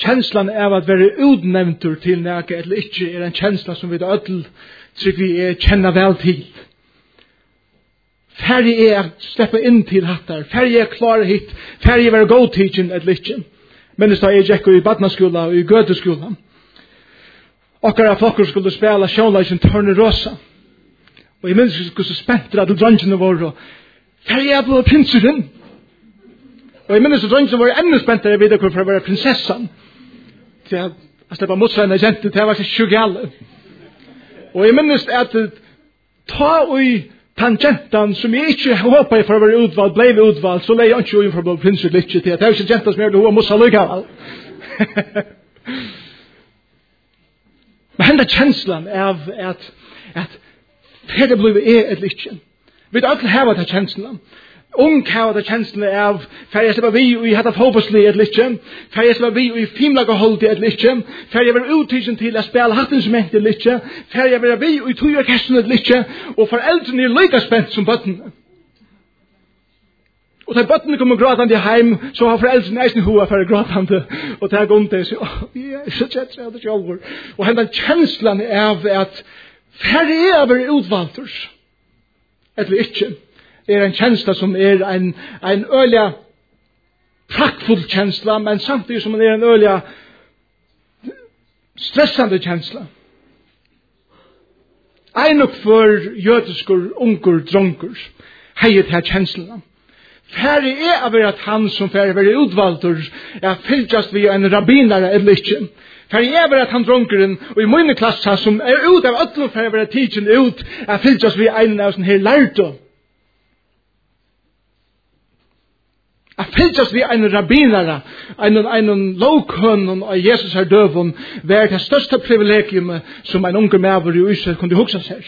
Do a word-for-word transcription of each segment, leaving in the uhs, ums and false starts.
Känslan av att vara utnämntur till näka eller inte är en känsla som vi öll tror vi är känna väl till. Färg är att släppa in till hattar. Färg är klar hit. Färg är go teaching eller inte. Men det står i Jack i Badnaskola och i Göteskolan. Och att folk skulle spela Showlight and Turner Rosa. Och jag minns hur så spänt att drunchen var och färg är på prinsen. Och jag minns att drunchen var ännu späntare vid att vara prinsessan. Till att släppa motsvarande gente till att vara tjugo. Och jag minns att ta och i tangentan som jag inte hoppade för att vara utvald, blev utvald, så lär jag inte in för att vara prinsen lite till att det är inte gentan som är det hoa måste lycka. Men den där känslan av att att det blev är ett litet. Vi alla har den känslan. Ung har den känslan av för jag ska vi vi hade hopplösligt ett litet. För jag ska vi vi filmlaga hållt ett litet. För jag vill uttysen till att spela hatten som ett litet. För jag vill vi vi tog jag kasten ett litet och föräldrarna är lika spänt som barnen. Och när barnen kommer gråtande hem så har föräldrarna nästan hova för gråtande och tar gång till så ja så chat så det jobbar. Och den känslan av att färre över utvalters eller inte är en känsla som är en en öliga praktfull känsla men samtidigt som det är en öliga stressande känsla. En och för jöteskor ungur drunkers hejet här känslan. Färre är över att han som färre över utvalters är fylltast vid en rabbinare eller inte. För jag är att han drunkeren och i min klass som är ut av öllum för att vara teaching ut är fylltast vid en av sån här lärto. Är fylltast vid en rabbinare, en en lokön och Jesus är dövon, var det största privilegium som en unge människa i Israel kunde huxa sig.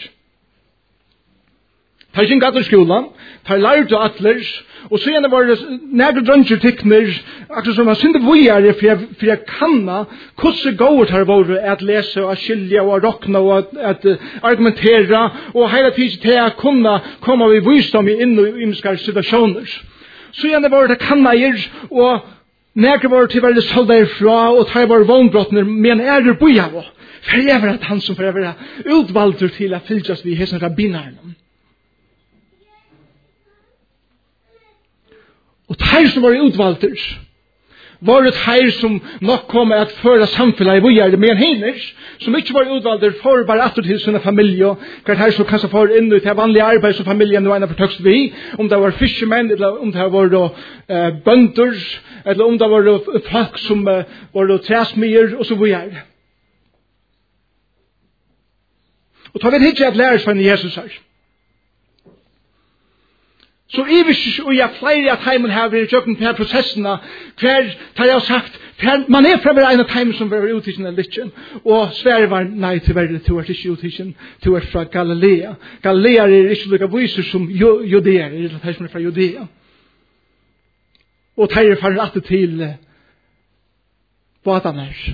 Tar sin gator skolan, tar lärto atler, och så gärna var det när du drunkar tickner, akkurat som man synte vågar för för jag kanna hur går det var att läsa och skilja och rockna och att, att argumentera och hela tiden till att kunna komma vid visdom in i imskar situationer. Så gärna var det kanna er och när det var till väl såld därifrån och tar var vånbrottner men är det boja för jag är att han som för att utvald till att fyllas vid hesen rabbinaren. Och här som var utvalters var det här som nok kom att föra samhället i vågar med en hiners som inte var utvalter för bara att till sina familj och det här så kanske för in i det vanliga arbete som familjen och en för högst vi om det var fishermen eller om det var då eh, bönders eller om det var då folk som eh, var då träsmyr och så vidare. Och tar vi inte att lära oss från Jesus här. Så ivis och jag flyr att heimen har vi köpt den här processerna kvar tar jag sagt man är för en time som var utisen en litchen och Sverige var nej till värde till att issue utisen till att från Galilea. Galilea är inte lika visor som Judea, det är det som är från Judea. Och tar det för att till Badaners.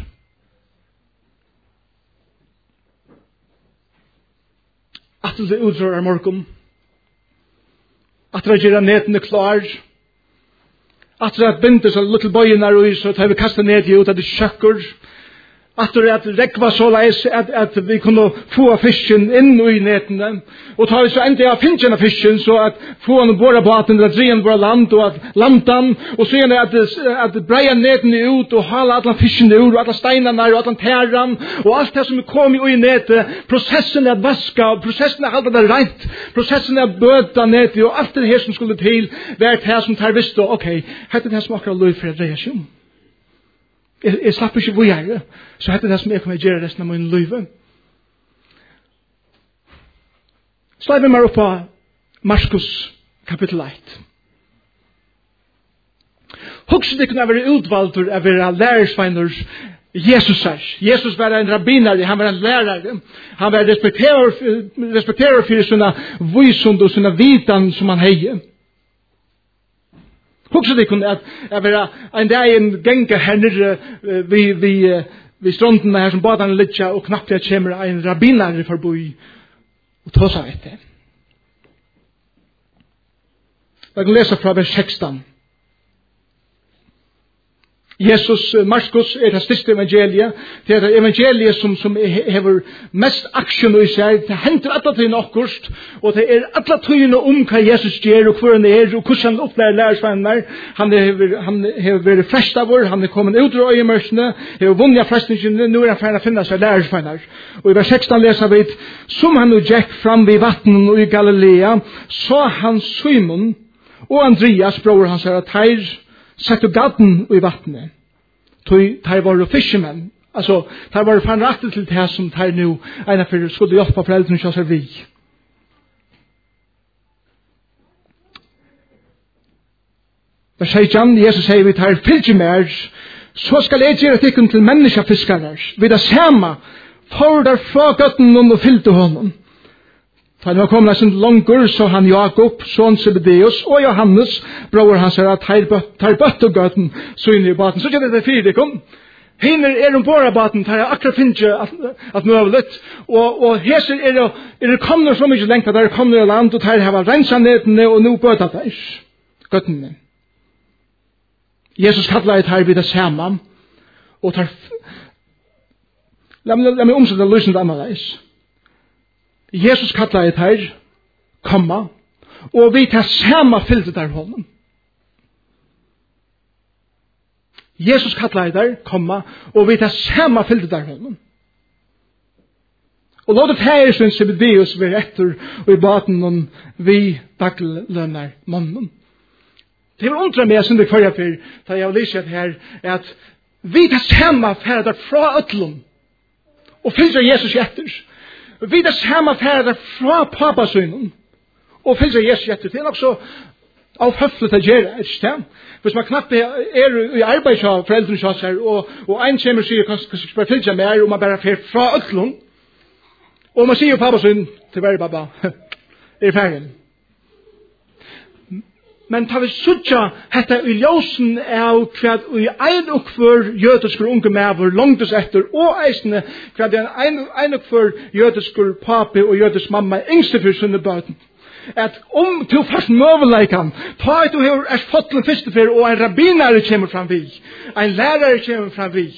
Att det utdrar morgon. Att det gör näten klar. Att det binder så little boy in our så att vi kastar ner ut att det schackor. Att det att räkva så läs att att vi kunde få fisken in i näten och ta så inte jag finchen av fisken så att få en båda båten att dra på land och att landan och så är att att breja näten ut och hålla alla fisken ut och alla steinarna och alla tärran och allt det som kommer i nätet processen att vaska processen att hålla det rent processen att böta nätet och allt det här som skulle till vart här som tar visst okej hade det här smakar löv för att reaktion. Jag slapp ikke vågjere, så hette det som jeg kommer gjøre resten av min liv. Slår vi meg opp på Markus kapittel ett. Hugsa det kunne være utvalgt av å være lærersveiners Jesus er. Jesus var en rabbinare, han var en lärare. Han var respekterad for sina visund og sina vitan som han heier. Hugsa det kunde att jag vara en dag en gänga här nere vi vi vi stranden här som badan litcha och knappt jag kommer en rabbinare förbi och ta sig det. Jag kan läsa från vers sexton. Jesus, Markus er det største evangeliet. Det er det evangeliet som, som hever mest aksjon i seg. Det henter alle tøyene akkurst, og det er alle tøyene om hva Jesus gjør, og hvor han er, og hvordan han opplærer lærersvenner. Han hever, han hever vært frest av vår, han er kommet ut av øyemørsene, hever vunnet frestningene, nå er han ferdig å finne seg lærersvenner. Og i vers sexton leser vi, som han nå gikk fram ved vattnen og i Galilea, så han Simon og Andreas, bror hans, er at her sette gaden i vattnet. Her var det fishermen. Altså, her var det fanraktet til det som her nå ena for skulle hjelpe foreldrene til å se vi. Vers sexton, Jesus sier vi tar fylgje mer, så skal jeg gjøre tikkun til menneskefiskere. Vi da samme, for der fra gaden og fylte honom. Da han var kommet sin langer, så han Jakob, son Zebedeus, og Johannes, bror hans er at her bøtt og gøtten, så inn i baten. Så gjør det det fire, kom. Hiner er om båda baten, tar jeg akkurat finne at, at møvlet, og, og heser er det, er det kommet så mye lengt, at det er kommet i land, og tar jeg har renset nedene, og nå bøtt at det er gøttene. Jesus kallar et her vid det samme, og tar, la meg omsette løsende annerledes. Jesus kallar et her, komma, og vi tar samme fylde der honom. Jesus kallar et her, komma, og vi tar samme fylde der honom. Og låt det her som Zebedeus være etter, og i baten om vi daglønner mannen. Det var undra meg, som det kvarja for, da jeg har lyst her, er at vi tar samme ferder fra øtlom, og fylder Jesus etter. Vi tar samme ferder fra papasønnen, og fylder Jesus etter. Det er nok så av høflet å gjøre et sted. Hvis man knapt er i arbeid av foreldrene her, og, og en kommer sier, kanskje skal fylde mer, og man bare fer fra øtlom, og man sier papasønnen til hver babba, er ferdig. Men tar vi suttja hetta i ljósen av kvad i ein og for jødiskur unge mever langtes etter, og eisne kvad ein, ein og for jødiskur papi og jødisk mamma yngste for sunne bøten. At om til først møveleikan, ta et du har er fått den første for, og en rabbinare kommer fram vi, en lærare kommer fram vi,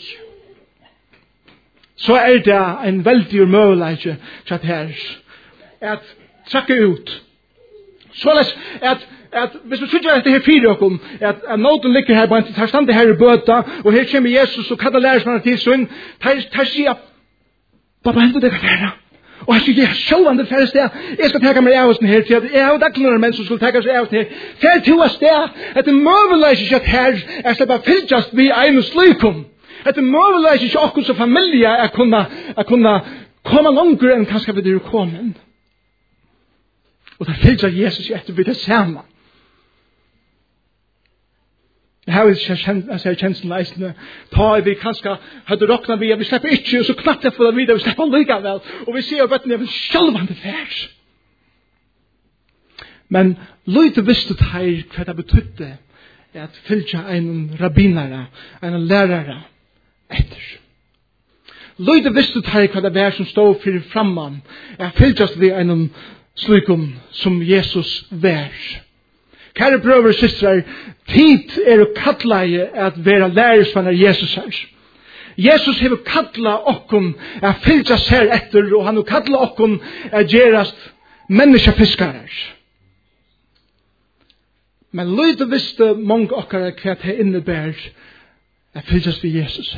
så er det en veldig møveleike til at her, at trakke ut. Så les at at hvis vi sitter etter her fire okkom, at, at noten ligger her, bare tar stand her i bøta, og her kommer Jesus og kallar lærersmannen til sønn, tar sier, pappa, heldur det kan være. Og han sier, ja, sjåan det færre sted, jeg skal teka meg av oss her, til at jeg har daglere menn som skulle teka seg av oss her, færre til oss sted, at det møveleiser ikke at her, er slipper fylgjast vi ein og slikum. At det møveleiser ikke okkom som familie er kunna, er kunna komme langere enn kanskje vi er kommet. Og det fylgjer Jesus etter vi det samme. Jeg har ikke kjenslen leisende, ta vi kanskje hadde råkna vi, vi slipper ikke, og så knapt jeg for det videre, vi slipper likevel, og vi ser bøttene, vi sjølvande færs. Men løyte visste her hva det betydde, er at fylgja en rabbinare, en lærare etter. Løyte visste her hva det var som stod fyrir framman, er fylgjast vi en slikum som Jesus vær. Kære brøver og systrar, tid er å kalla at være lærersvannar Jesus her. Jesus har kalla okkom at fylgja seg etter, og han har kalla okkom at gerast menneskefiskarer. Men løyde visste mange okkara hva det innebær at fylgjast vi Jesus.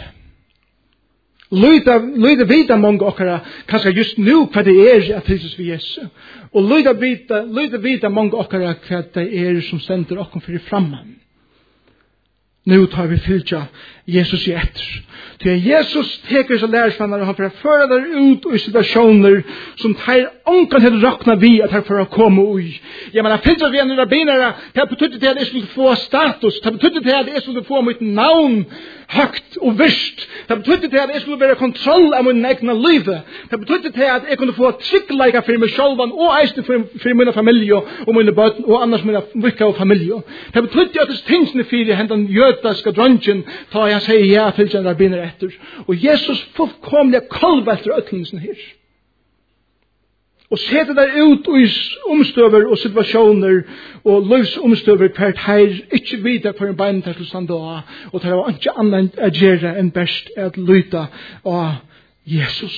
Løyde vita mange okkara kanskje just nu hva det er at fylgjast vi Jesus. Og løyde vita, løyde vita mange okkara hva det er som sender okkom fyrir framman. Nu tar vi fylgja Jesus i etter. Til Jesus teker seg lærersvannar, og han får føre der ut i situasjoner som tar onkan til å rakna vi at han får komme ui. Jeg mener, fylgja vi en rabbinare, det betydde til at jeg skulle få status, det betydde til at jeg skulle få mitt navn høgt og visst, det betydde til at jeg skulle være kontroll av min egna livet, det betydde til at jeg kunne få tryggleika for meg sjálvan, og eisne for, for min familie, og mine bøten, og annars mine vikka og familie. Det betydde at det tingsne fyrir hendan jødaska dronjen, ta jeg sier ja til en rabbiner etter. Og Jesus fullkomlig kolv etter øtlensen her. Og sette der ut i omstøver og situasjoner og løvsomstøver hvert her ikke vite hver en bein til stand da, og det var ikke annet å gjøre enn best at lytte av Jesus.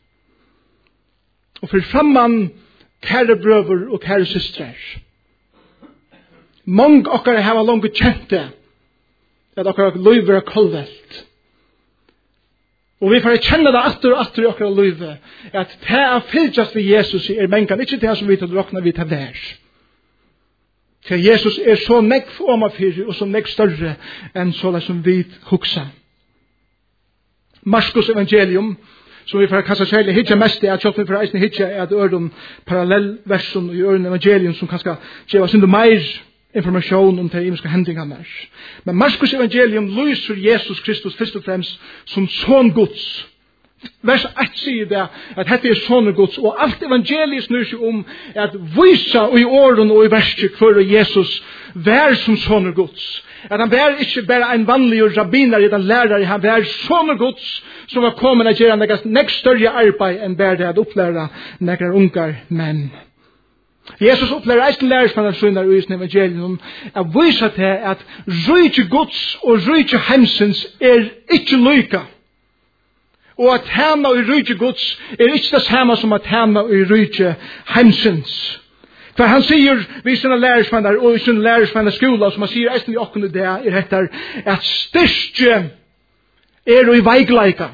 Og for fremman, kære brøver og kære systrer, mange okkar har langt kjent det, at okkar løyver er kolvelt. Og vi får kjenne det atter og atter i okkar løyve, at det er fylgjast ved Jesus er mengan, ikke det som vi tar drokna vi tar vær. For Jesus er så nekv omafyrir og så nekv større enn så det som vi huksa. Marskos evangelium, som vi får kassa særlig hitja mest er, at kjøtten for eisne hitja er at øren parallellversen og øren evangelium som kanskje gjør oss enda meir information om de imenske hendingene. Men Marskos evangelium lyser Jesus Kristus først og fremst som son Guds. Vers ett sier det at dette er son Guds, og alt evangeliet snur seg om at visa i åren og i verset for Jesus vær som son Guds. At han vær ikke bare en vanlig rabbiner eller lærere, han vær son Guds som var kommet til å gjøre nekst større arbeid enn bare det å opplære nekre ungar menn. Jesus opplærer eisen lærerspannar sønner i isen evangelium at vise til at rydde Guds og rydde heimsens er ikke lyka. Og at hana i rydde Guds er ikke det samme som at hana i rydde heimsens. For han sier vi sine lærerspannar og i sine lærerspannar skola som han sier eisen i åkken i det er hettar at styrke er i veikleika.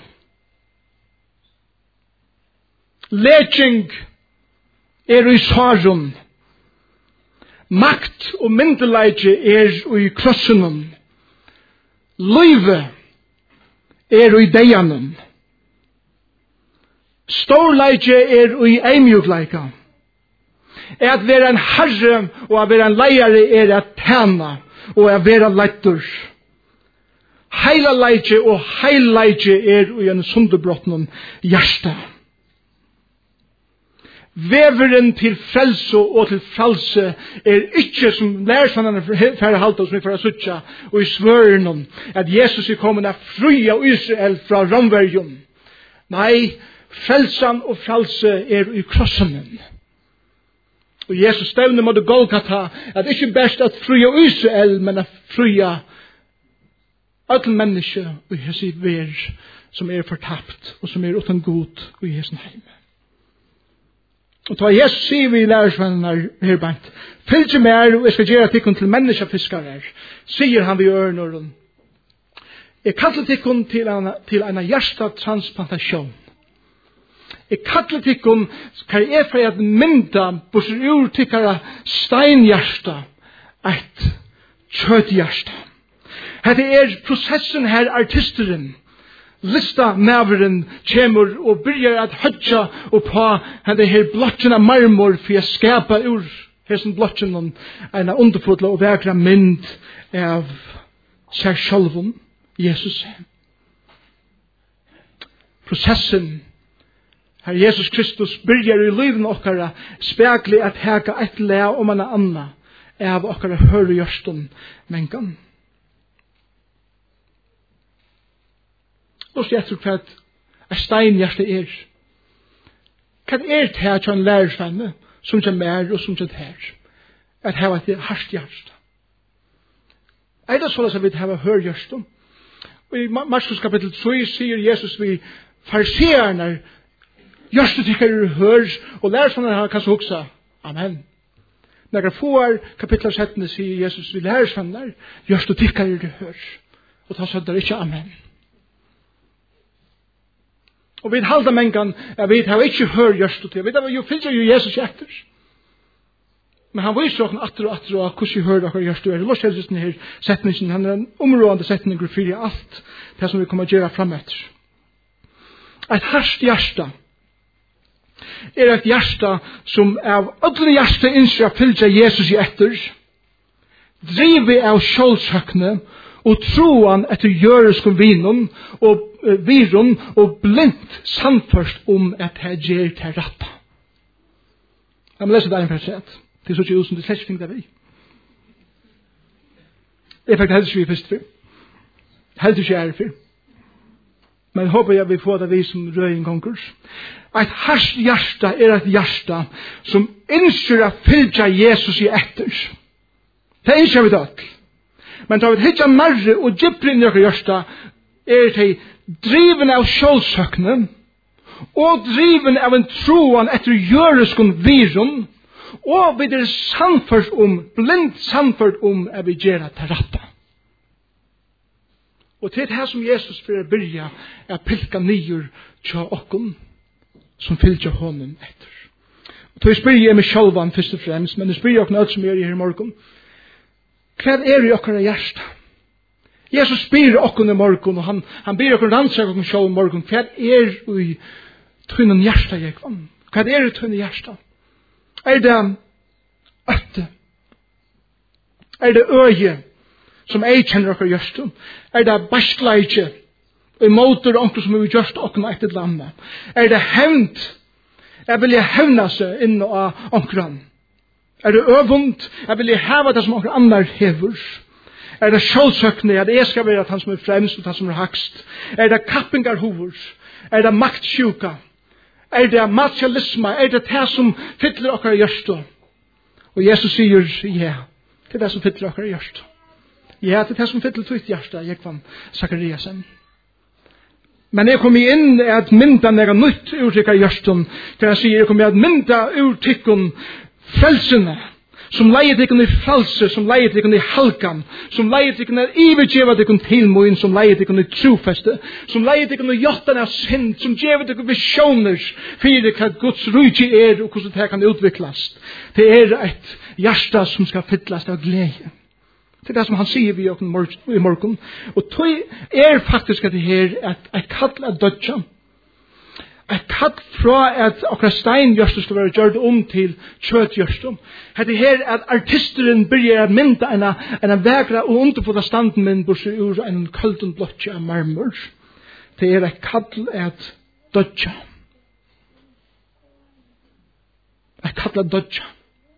Leching er i svarun. Makt og myndeleidje er i krossunum. Løyve er i deianum. Storleidje er i eimjugleika. At være en herre og at være en leiare er at tjena og at være leittur. Heila leidje og heileidje er i en sunderbrottnum hjärsta. Veveren til frelse og til frelse er ikke som lærersvannerne færre halte som vi får suttja og i svøren at Jesus er kommet av fria Israel fra romverjon. Nei, frelsan og frelse er i krossen. Og Jesus stevner mot Golgata at ikke best at fria Israel men at fria alle mennesker og i hese ver som er fortapt og som er uten god og i hese heim. Og da Jesus sier vi i lærersvennerne her bant, fylg mer og jeg skal gjøre tikkun til menneskefiskare, sier han ved ørnåren. Jeg kallar tikkun til en, til en hjertetransplantasjon. Jeg kallar tikkun, hva er for at mynda bosser ur tikkara steinhjersta, et kjøthjersta. Hette er prosessen her artisteren, lista maveren kjemur og byrjar at høtja og på henne her blotjen av marmor for å skapa ur hessen blotjen en underfodla og vekra mynd av seg sjálfum, Jesus. Prosessen her Jesus Kristus byrjar i liven okkara spekli at heka et lea om en anna av okkara høyre gjørstun mengan. Og så jeg tror hva er steinhjerte er. Hva er det her til en lærersvenne som kommer mer og som kommer her? At her var et hardt hjerte. Er det sånn at vi har hørt hjerte? Og i Markus kapittel tre sier Jesus vi fariseerne hjerte tykker er hør og lærersvenne har kanskje hoksa. Amen. Når jeg får kapittel sytten sier Jesus vi lærersvenne hjerte tykker er hør. Og da sier det ikke amen. Og vi halda mengan, jeg vet, jeg har ikke hørt gjørst til. Jeg vet, jo finnes jo Jesus etter. Men han viser åkken atter og atter og hvordan jeg hører dere gjørst til. Det er løs denne her setningen, han er en områdende setning for alt det som vi kommer å gjøre frem etter. Et hardt hjärsta er et hjärsta som av ødelig hjärsta innskjer å fylgja Jesus i etter, driver av sjålsøkne, og troan etter jøresk og vinen og uh, viron og blindt samførst om at jeg gjør til ratta. Jeg må lese det en for sett. Det er så ikke ut som det slett ting det vi. Det er faktisk helst vi er først for. Helst ikke er for. Men håper jeg vi får det vi som røyen konkurs. Et hardt hjärsta er et hjärsta som ønsker å fylgja Jesus i etter. Det ønsker vi det. Men da vi hittar marre og gypper inn i okker hjärsta er det driven av sjålsøkne og driven av en troan etter jøreskon viron og vi er samført om, blind samført om at vi gjør det rette. Og til det her som Jesus for å byrja er pilka nyer tja okkon som fylgja honom etter. Og til jeg spyr jeg meg sjálvan først og fremst, men jeg spyr jeg okkon alt som er i her morgon. Hva er i okkara hjärsta? Jesus spyr okkon i morgon, og han, han byr okkon rannsaka okkon sjálv i morgon. Hva er i tunnen hjärsta jeg kvann? Hva er i tunnen hjärsta? Er det øtte? Er det øye? Som ei kjenner okkar gjørstum, er det barskleitje, og i måter onker som vi gjørst okkar etter landa. Er det hevnt, jeg vil jeg hevna seg inn av onkran. Er det øvund, jeg vil jeg heva det som onkar annar hever. Er det sjålsøkne, at jeg skal være han som er fremst og han som er hakst. Er det kappingar hovor, er det maktsjuka, er det materialisme, er det det som fyller okkar gjørstum. Og Jesus sier, ja, det er det som fyller okkar gjørstum. Ja, det er det som fyller tvitt hjärsta, jeg kvann Sakariasen. Men jeg kom inn at mynda nega nytt ur tikka hjärstun, til jeg sier, jeg kom at mynda ur tikkun frelsene, som leier tikkun i frelse, som leier tikkun i halkan, som leier tikkun i ivergjeva tikkun tilmoin, som leier tikkun i trofeste, som leier tikkun i jottan av synd, som gjeva tikkun visjoner, fyrir hva Guds rujti er, og hvordan det kan utviklast. Det er et hjärsta som skal fyllast av glede. Det er det som han sier vi i morgen. Og det er faktisk at det her at et kall er dødja. Et kall fra at akkurat steingjørste skal være gjørt om til kjøtgjørste. Det her at artisteren begynner å mynda en, en vegra og underfått standen min bortsett ur en kalden blotje av marmor. Det er et kall at dødja. Et kall er dødja.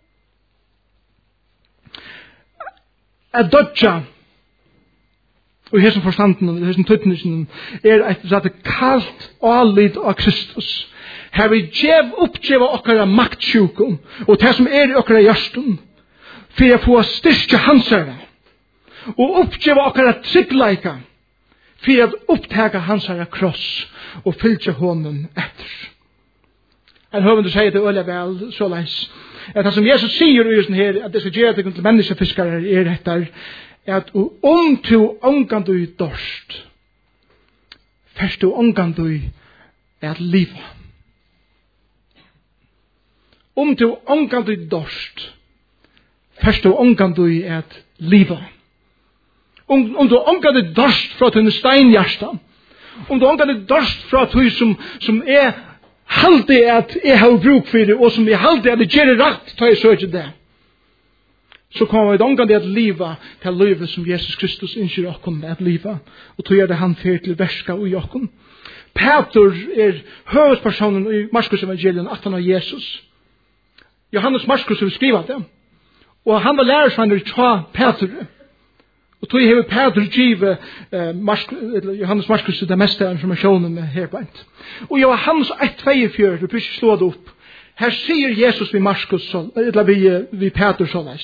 At dødja, og i hesson forstanden, og i hesson tøytnisen, er et radikalt avlid av Kristus. Her vi gjev oppgjeva okkara maktsjukum, og det som er i okkara hjärstun, for å få styrke hansara, og oppgjeva okkara tryggleika, for å opptaka hansara kross, og fylgja honom etter. En høvende sier det øyla vel, så leis, at det som Jesus sier i husen her, at det skal gjøre det til menneskefiskere er etter, at om du omgang du dorst, først du omgang du er at liva. Om du omgang du dorst, først du omgang du er at liva. Om, om du omgang du dorst fra til en steinhjärsta, om du omgang du dorst fra til som, som er halde at jeg har bruk for det, og som jeg halde at det gjør rett, tar jeg søker det. Så kommer vi omgang til at liva til livet som Jesus Kristus innskjer okken at liva, og tog er det han fyrir til verska og i okken. Peter er høvespersonen i Markus evangelien, at han er Jesus. Johannes Markus har skrivet det, og han var lærersvanner tja Peter. Og tog hever Peter givet eh, Johannes Markus det meste av informasjonen med herbeint. Og Johannes ett tjuefire, du prøver slå det opp. Her sier Jesus vi Markus, eller vi, vi Peter såleis.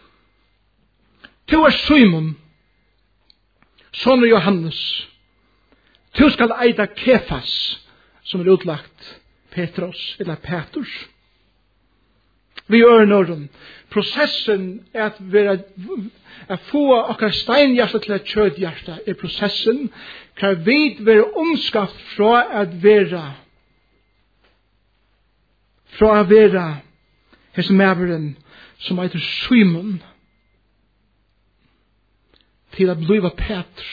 Tu er Simon, son av Johannes. Tu skal eita Kefas, som er utlagt Petros, eller Peters. Vi gjør nåren. Prosessen er at være at få okkar steinhjärsta til et kjødhjärsta er prosessen hver vi være omskapt fra at være fra at være hese mæveren som heter Simon til at bliva Peter.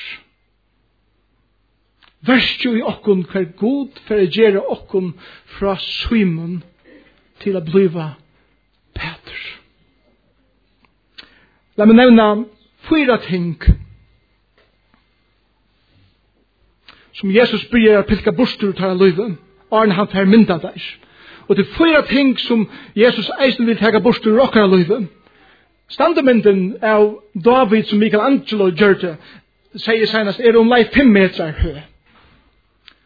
Verst jo i okkon hver god for å gjøre okkon fra Simon til at bliva Peter. La meg nevne fyra ting som Jesus begynner å pilka bostur ut av livet, og han tar mynda der. Og det er fyra ting som Jesus eisen vil ta bostur ut av livet. Standemynden av David som Michelangelo gjør det, sier senast, er om lei fem meter høy.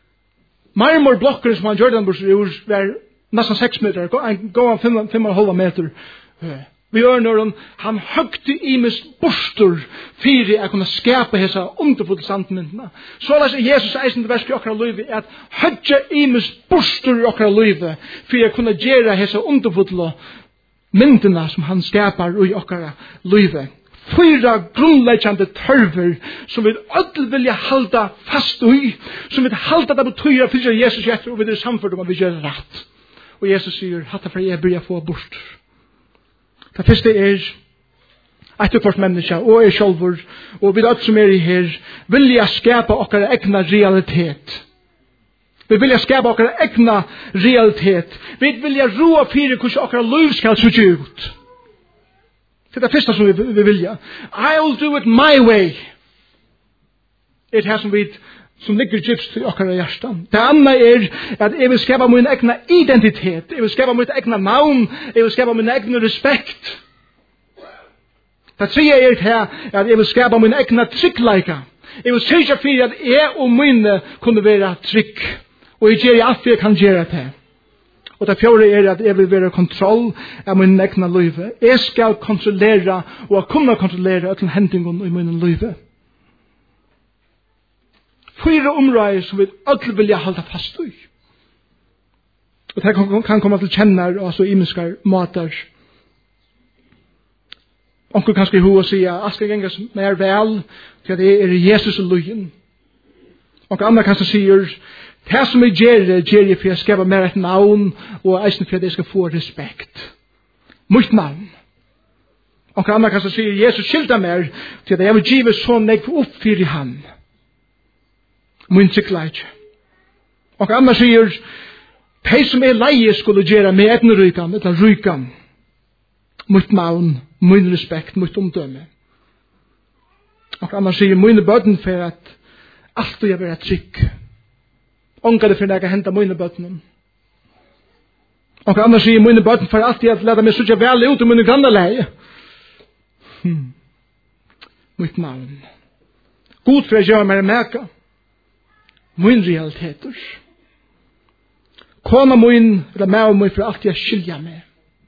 marmorblokker som han Jordan Bush var nesten seks meter, gå han fem, fem og halva meter. Vi gjør når han høgte imes bostor fyrir jeg kunne skapa hessa underfulle sandmyndene. Så la seg Jesus eisen til versk i okra løyve at høgte imes bostor i okra løyve fyrir jeg kunne gjøre hessa underfulle myndene som han skapar i okra løyve. Fyra grunnleggjande tørver som vi ødel vilja halda fast i, som vi halda det betyr at fyrir Jesus hjerter og vi er samfunnet om at vi gjør rett. Og Jesus sier, hatta for jeg bryr få bort. Det første er et uppfort menneske og er sjálfur og vi alt som er i her vilja skapa okkar egna realitet. Vi vilja skapa okkar egna realitet. Vi vilja roa fyrir hvordan okkar liv skal se ut. Det er det første som vi, vi vilja. I will do it my way. Det er som vi som ligger djupt til okkar hjertan. Det andre er at jeg vil skapa min egna identitet. Jeg vil skapa min egna navn. Jeg vil skapa min egna respekt. Det tredje er her at jeg vil skapa min egna tryggleika. Jeg vil sørge for at jeg og mine kunne være trygg. Og jeg gjør alt jeg kan gjøre det. Og det fjerde er at jeg vil være kontroll av min egna liv. Jeg skal kontrollere og kunne kontrollere til hendingen i min liv. Fyra områder som vi alle vilja halda fast i. Og det kan, kan komme til kjenner og så imenskar matar. Onkel kanskje i hova sier at alt skal gengas mer vel til at det er Jesus og løyen. Onkel andre kanskje sier det som jeg gjør, gjør jeg for jeg skal mer et navn og eisen for at jeg skal få respekt. Mitt navn. Onkel andre kanskje sier Jesus skilder mer til at jeg vil give sånn jeg får oppfyr i han. Min tryggleik. Og andre sier, de som er leie skulle gjøre med etne rykan, etter rykan, mitt navn, min respekt, mitt omdømme. Og andre sier, mine bøtten for at alt jeg være trygg. Onga det for at jeg kan hente mine bøtten. Og andre sier, mine bøtten for alt jeg leder meg så vel ut i mine gamle leie. Hmm. Mitt navn. God for at jeg gjør meg meka. Min realiteter. Kona min, eller meg og min, for alt jeg skilja med.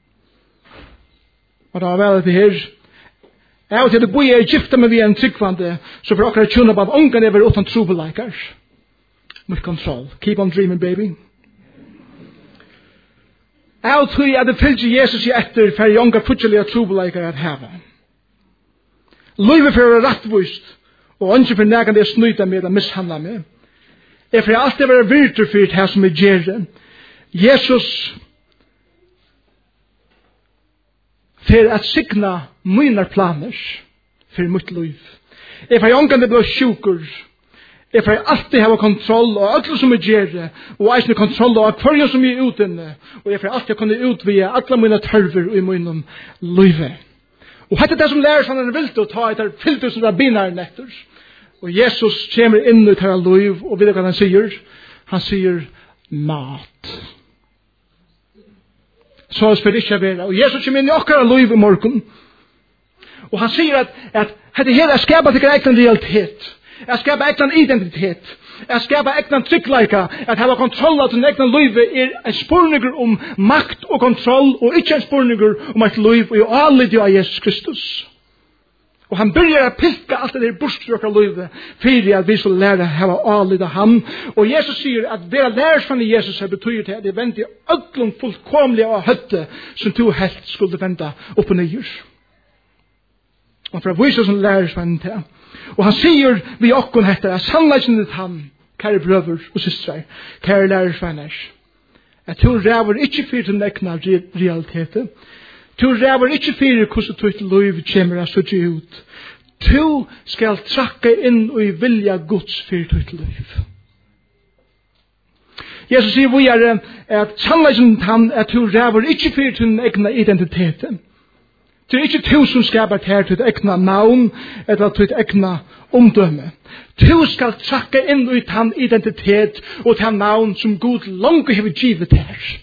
Og det var vel at det her, jeg og til det boi er gifta med vi en tryggvande, så for akkurat tjuna på at ungan er vel utan trobeleikar. Mitt kontroll. Keep on dreaming, baby. Jeg og tog at det fylgje Jesus i etter, for jeg unga futtelige trobeleikar at heva. Løyve for å være rettvist, og ikke for nægande jeg snuta med og mishandla med. Er for alt det være virtur for det som er gjerre. Jesus for at signa mine planer for mitt liv. Er for jeg det blir sjukur. Er for jeg alltid har kontroll og alt som er gjerre. Og eisne kontroll og hver som er utinne. Og er for jeg alltid kunne utvide alle mine tørver i mine liv. Og hette det som lærer sånn en vilt å ta etter fyllt som rabbiner netter. Og Jesus kommer inn i dette liv, og vet du hva han sier? Han sier mat. Så skal det ikke være. Og Jesus kommer inn i akkurat liv i morgen. Og han sier at, at dette her er skapet til en realitet. Jeg skapet ekten identitet. Jeg skapet ekten tryggleika. At jeg har kontroll av den ekten livet er en spørninger om makt og kontroll, og ikke en spørninger om et liv i alle av Jesus Kristus. Og han börjar att pilka allt det där bortströka livet för att vi skulle lära hava avlida han. Och Jesus säger att det lärs från Jesus här betyder att det vänt i ödlom fullkomliga och hötte som to helt skulle vända upp och ner. Och för att visa som lärs från det. Och han säger vi okkon heter att sannligheten till han, kära bröder och systrar, kära lärs från er. Att hon räver inte för den äkna realiteten. Tu ræver ikke fyrir hvordan tutt liv kommer å søtte ut. Tu skal trakke inn og vilja Guds fyrir tutt liv. Jesus sier vi er at sannleggen han at tu ræver ikke fyrir tutt egna identiteten. Det er ikke tu som skapar her tutt egna navn eller tutt egna omdømme. Tu skal trakke inn og tan identitet og tan navn som Gud langt har givet her.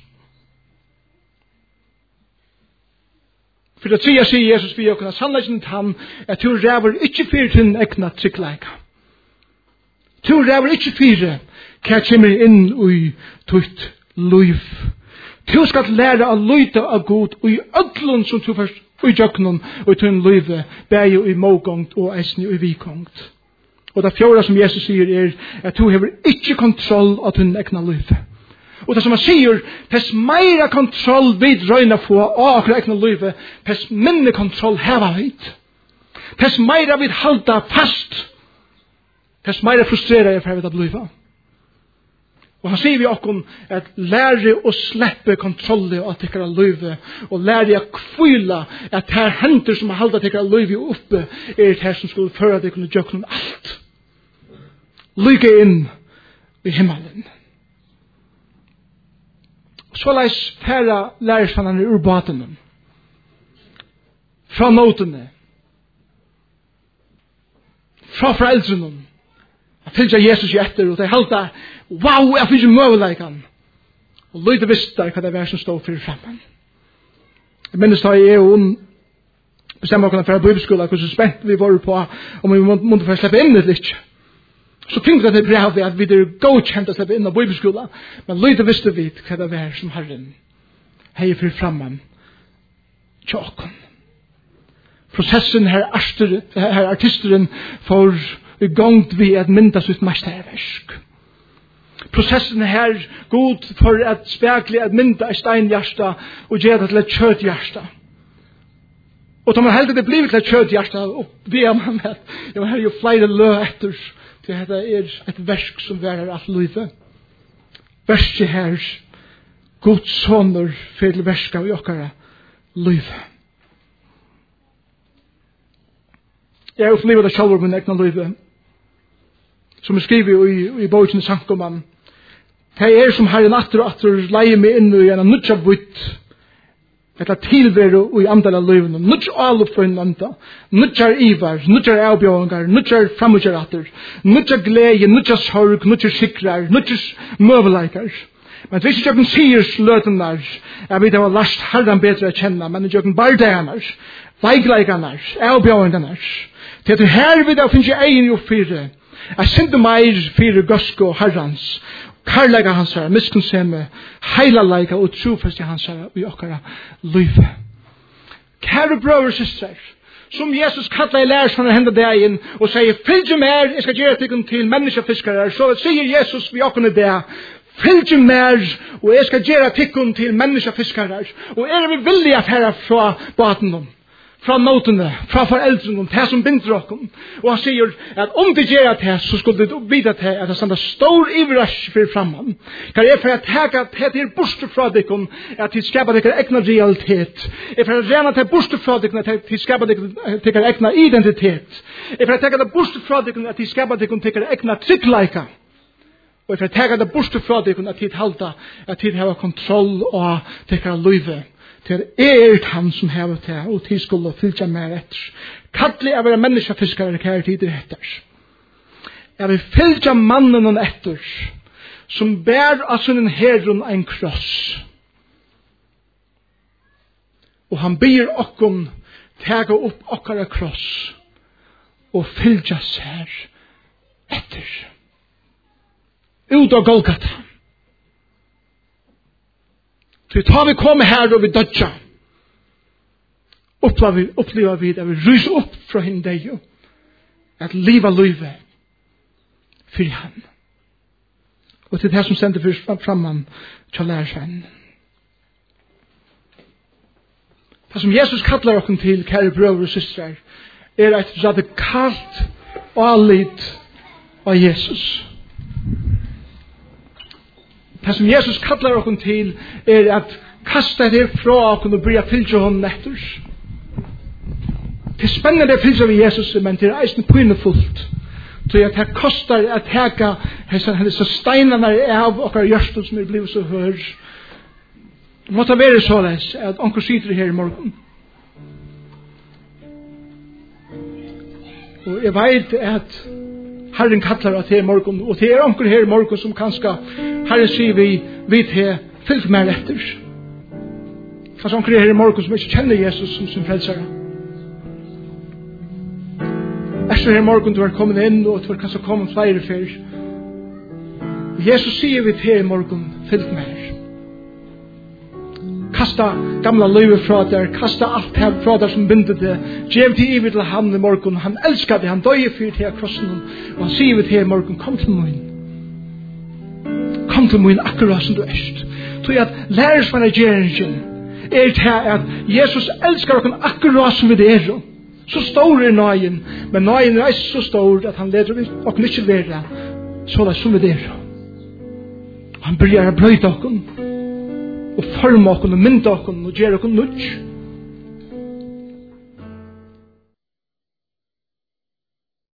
For det tredje sier Jesus vi okkur sannleggen til han at du ræver ikke fyrir til en egna tryggleika. Du ræver ikke fyrir hva kommer inn i tutt liv. Du skal lære å lyte av Gud og i ødlun som du først og i jøknen og i tunn livet, bæg i mågongt og eisne og i vikongt. Og det fjorda som Jesus sier er at du har ikke kontroll av tunn egna livet. Og det som han sier, pess meira kontroll vid røyna få av akkur egna livet, pess minne kontroll heva vid. Pess meira vid halda fast, pess meira frustrera jeg for jeg vet av livet. Og han sier vi okkom at lære å slippe kontrollet av tikkara løyve, og lære å kvila at her henter som har halda tikkara løyve oppe, er det her som skulle føre deg under jøkken om alt. Lykke inn i himmelen. Og så leis færa lærersvannene ur batenen, fra notene, fra foreldrene, at fylgja Jesus i etter, og de halda, wow, jeg finner møveleikan. Og løyde visste hva det var som stod fyrir framman. Jeg minnes da jeg og bestemmer oss for bibelskolen, hvordan spent vi var på, om vi måtte få slippe inn litt. Så tenkte jeg til brevet at vi er godkjent å slippe inn av bibelskolen, men løyde visste vi hva det var som Herren hei fyrir framman tjåken. Prosessen her, her artisteren for i gongt vi at mynda sitt mesterverk. Prosessen her god for at spekli at mynda er steinhjärsta og gjøre det til et kjøthjärsta. Og da man heldig det blir til et kjøthjärsta, og ber man at ja, her er jo flere lø etter til at det er et verk som værer alt livet. Verset her god sånner for til verska i okkara livet. Jeg har opplevet det selv min egna livet, som er skrivet i, i boken Sankoman. Det er som Herren atter og atter leier meg inn i en nutja vitt, etter tilvære og i andal av livene, nutja alup for en anda, nutja ivar, nutja avbjørngar, nutja framutjarater, nutja glede, nutja sorg, nutja sikrar, nutja møveleikar. Men hvis jeg ikke sier sløtenar, jeg vet jeg har lært Herren bedre å kjenne, men jeg ikke bardeganar, veikleikanar, avbjørnganar, til at her vil jeg finne egen jo fire, jeg sender meg fire gøske og herrens, karlaga hans her, miskunnsemme, heilalaika og trofast i hans her i okkara livet. Kære brøver og systrar, som Jesus kallar i lærs han henda deg inn og sier, fylgje mer, jeg skal gjøre tikkun til menneskefiskare, så sier Jesus vi okkene det, fylgje mer, og jeg skal gjøre tikkun til menneskefiskare, og er vi villige færa fra baten fra notene, fra foreldrene, det som binder okken. Og han sier at om det gjør det, så skulle det vite til at det standa stor ivrasj for framman. Kan jeg for at teka til borste fra dikken, at de skapar dikken egna realitet. Jeg for at rena til borste fra dikken, at de skapar dikken egna identitet. Jeg for at teka til borste fra dikken, at de skapar dikken egna tryggleika. Og jeg for at teka til borste fra dikken, at de halda, at de har kontroll og teka løyve. Til er han som hever til, og til skulle fylgja mer etter. Kattelig er være menneskefiskere kære tider etter. Jeg vil fylgja mannen og etter, som bær av sin herren en kross. Og han ber okkom tega opp okkara kross, og fylgja seg etter. Ut av Golgata. Så tar vi komme her og vi dødja. Opplever vi at vi ryser opp fra henne deg. At livet livet for han. Og til det som sender først framman til lærersvennen. Det som Jesus kallar oss til, kære brøver og systrar, er et radikalt avlit av Jesus. Det som Jesus kallar oss til er at kasta det fra oss og bli fylgja honom etter. Det er spennende å fylgja vi Jesus, men det er eisen pynefullt. Så at det kostar at heka hese steinene av okkar hjørstel som er blivet så hør. Det måtte være såleis at onker sitter her i morgen. Og jeg vet at Herren kallar at det er morgen, og det er onker her i morgen som kanskje Herren sier vi vet her, fylg meg etter. Kanskje onker her i morgen som ikke kjenner Jesus som sin frelsere. Efter her i morgen du har kommet inn, og du har kanskje kommet flere før. Og Jesus sier vi til i morgen, fyllt med her. Kasta gamla livet fra der, kasta alt her fra der som binder det. Gjev til ivet til han i morgen, han elskar det, han døy fyrt her krossen, og han sier vi til i morgen, kom til min. Kom til min akkurat som du erst. Så at lærersvann av gjeringen er til at Jesus elskar okken akkurat som vi er. Så stor er nøyen, men nøyen er så stor at han leder okken ikke være så det som vi er. Han börjar brøyta okken, og forma okken, og mynda okken, og gjøre okken nødt.